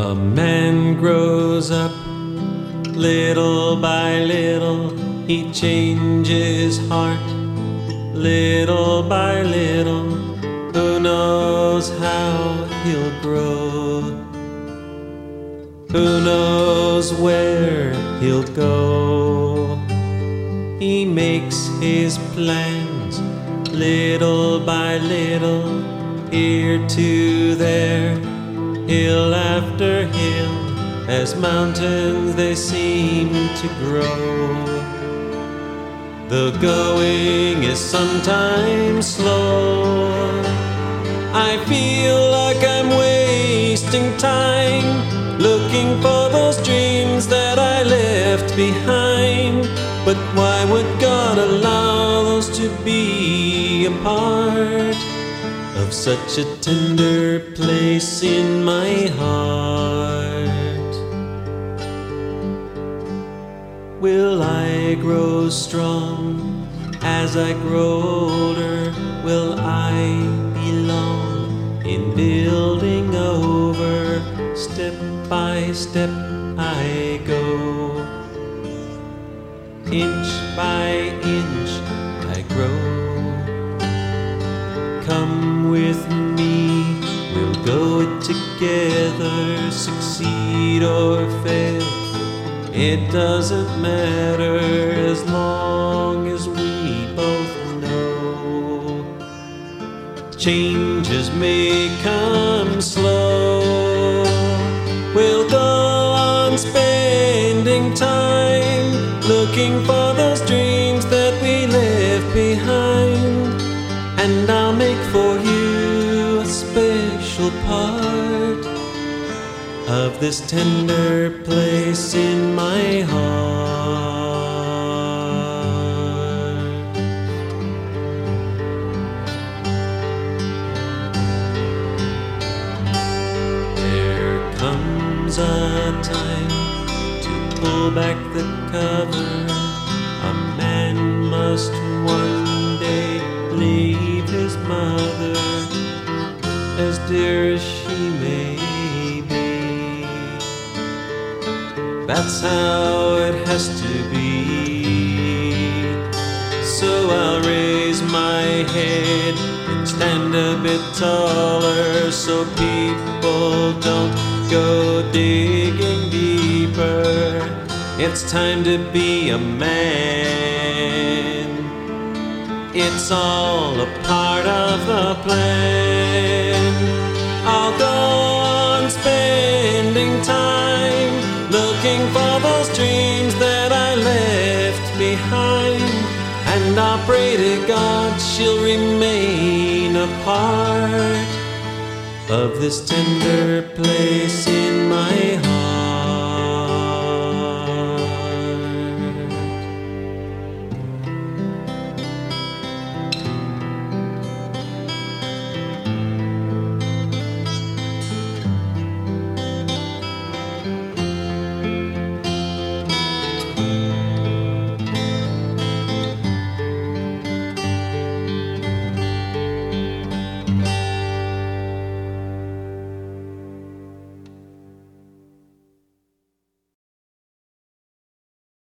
A man grows up, little by little, he changes heart, little by little, who knows how he'll grow, who knows where he'll go. He makes his plans, little by little, here to there, hill after hill, as mountains they seem to grow. The going is sometimes slow. I feel like I'm wasting time, looking for those dreams that I left behind. But why would God allow those to be a part of such a tender place in my heart? Will I grow strong as I grow older? Will I belong in building over? Step by step I go, inch by inch I grow. Come with me, we'll go it together, succeed or fail. It doesn't matter as long as we both know. Changes may come slow. We'll go on spending time, looking for those dreams that we left behind. And I'll make for you a special part of this tender place in my heart. There comes a time to pull back the cover. A man must one day leave his mother, as dear as she may be. That's how it has to be. So I'll raise my head and stand a bit taller, so people don't go digging deeper. It's time to be a man. It's all a part of the plan. I'll go on spending time, looking for those dreams that I left behind. And I'll pray to God she'll remain a part of this tender place in my heart.